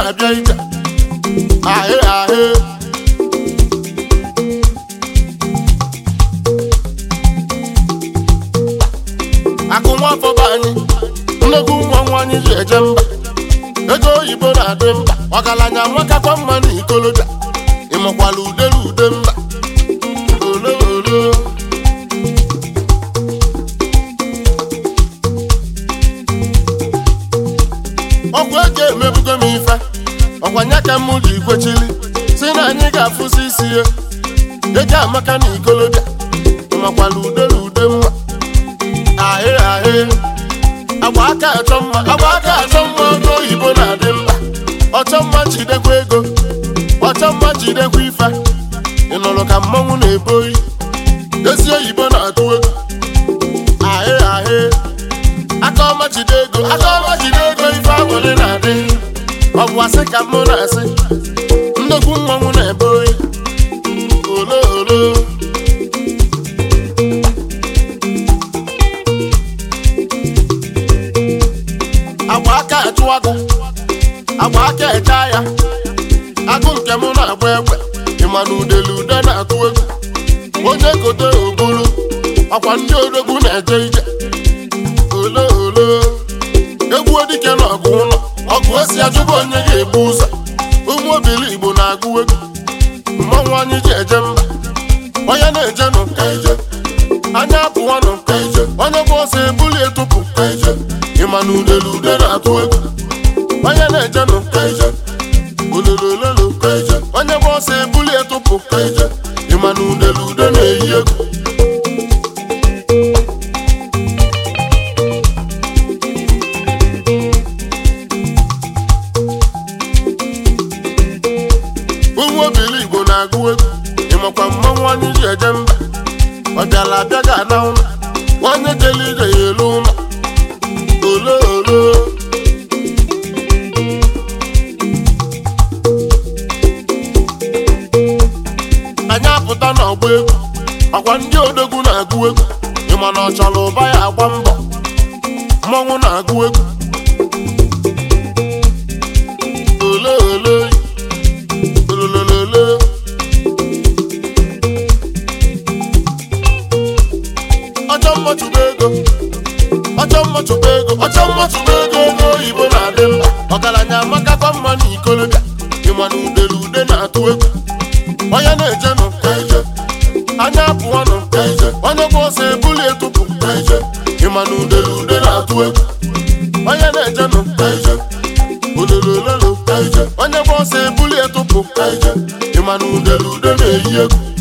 na-abịa ije ahị ahị akụ nwafọ be anyị nnegwu nwa anyị ji eje mba ego oyibo na-adị mba ọgaranya nwakakwa mma na ikolobịa ịmakwala udele ude mba ole ole ọgwụ ego emebugo m ife ọkwanye ka m ji kwechili si na anyị ga-afụsi isi ya ego amaka na ikolobịa ịmakwala udele ude mma ahị ahị agba aka achọ mma ego oyibo na-adị mkpa ọchọ mma jidekwa ego ọchọ mma jidekwa ife ị nụrụ ka mmọnwụ na-ebe oyi ezi oyibo na-atụ ego ahị ahị aka ọma jide ego ife agbụrụ na-adị ọ bụ asị ka mụ na-asị nnukwu mmọnwụ na-ebe oyi ole ole agba aka achụ agụ agba aka eche ya agụ nke mụ na-agba egbe ịma na udele ude na-atụ egwu onye kote obulu ọkwa ndị odogwu na-eje ije ole ole egwu dike na ọgụ ụlọ ọgụ esi ajụba onye ga-ebu ụzọ ụmụ obili Igbo na-agụ egwu mmọnwụ anyị ji eje mba onye na-eje nụ ka ije anya apụwa nụ ka ije onye bụ ọsọ ebuli etụpụ ka ije ịma na udele ude na-atụ egwu onye na-eje nụ ka ije ololololo ka ije onye bụ ọsọ ebuli etụpụ ka ije ịma na udele ude na-eyi egwu ụmụ obili Igbo na-agụ egwu ịmakwa mmọnwụ anyị ji eje mba ọ bịala abịa ga-ana ụlọ onye jele ije ya elu ụlọ ole ole anyị apụta n'ọgba egwu ọkwa ndị odogwu na-agụ egwu ịma na ọ chọrọ ụba ya agba mbọ mmọnwụ na-agụ egwu ole ole ololololo ọchọ mmachụba ego ego oyibo na-adị mba ọgaranya amakakwa mma na ikolobịa ịma na udele ude na-atụ egwu onye na-eje nụ ka ije anya apụọ nụ ka ije onye bụ ọsọ ebuli etụpụ ka ije ịma na udele ude na-atụ egwu onye na-eje nụ ka ije ololololo ka ije onye bụ ọsọ ebuli etụpụ ka ije ịma na udele ude na-eyi egwu